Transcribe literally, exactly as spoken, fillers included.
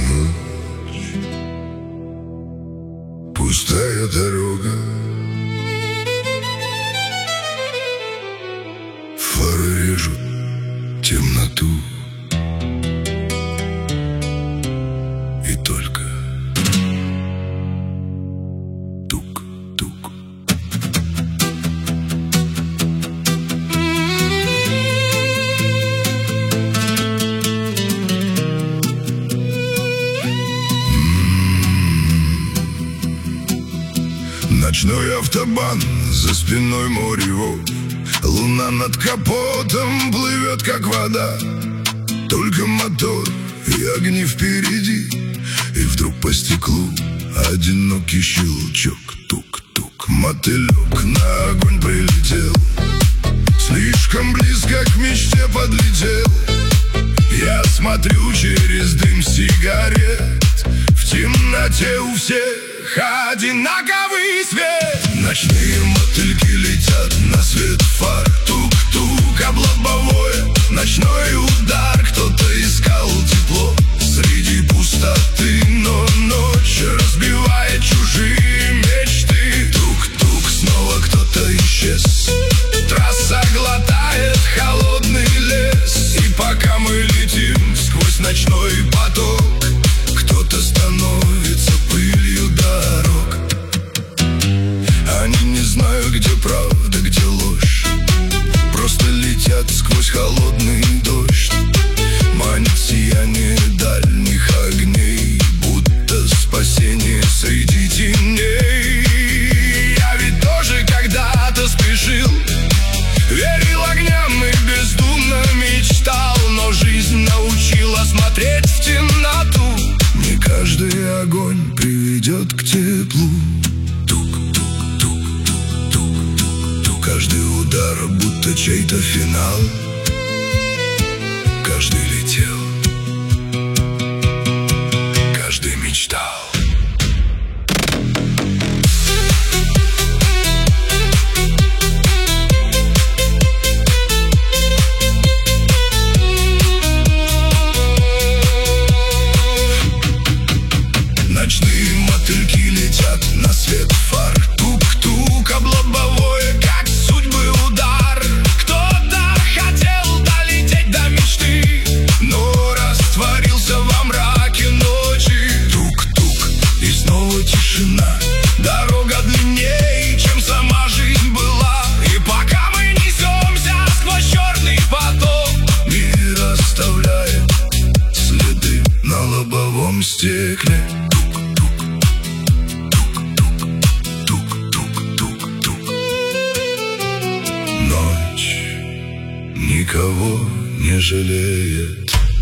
ночь, пустая дорога, фары режут темноту, и только тук-тук. Ночной автобан, за спиной море волн, луна над капотом плывет, как вода. Только мотор и огни впереди, и вдруг по стеклу одинокий щелчок. Тук-тук. Мотылек на огонь прилетел, слишком близко к мечте подлетел. Я смотрю через дым сигарет, в темноте у всех одинаковый свет. Ночные мотыльки летят на свет фар. Тук-тук, об лобовое, ночной удар. Кто-то искал тепло среди пустоты, но ночь разбивает чужие мечты. Тук-тук, снова кто-то исчез, трасса глотает холодный лес. И пока мы летим сквозь ночной поток, кто-то становится пылью дорог. Они не знают, где правда, где ложь, просто летят сквозь холодный дождь. Манит сияние дальних огней, будто спасение среди теней. Я ведь тоже когда-то спешил, верил огням и бездумно мечтал, но жизнь научила смотреть в темноту. Не каждый огонь приведет к теплу. Каждый удар будто чей-то финал. Каждый летел, каждый мечтал. Ночные мотыльки летят на свет фар. Тук-тук, об лобовое, как судьбы удар. Кто-то хотел долететь до мечты, но растворился во мраке ночи. Тук-тук, и снова тишина. Дорога длиннее, чем сама жизнь была. И пока мы несемся сквозь черный поток, мир оставляет следы на лобовом стекле. Ночь никого не жалеет.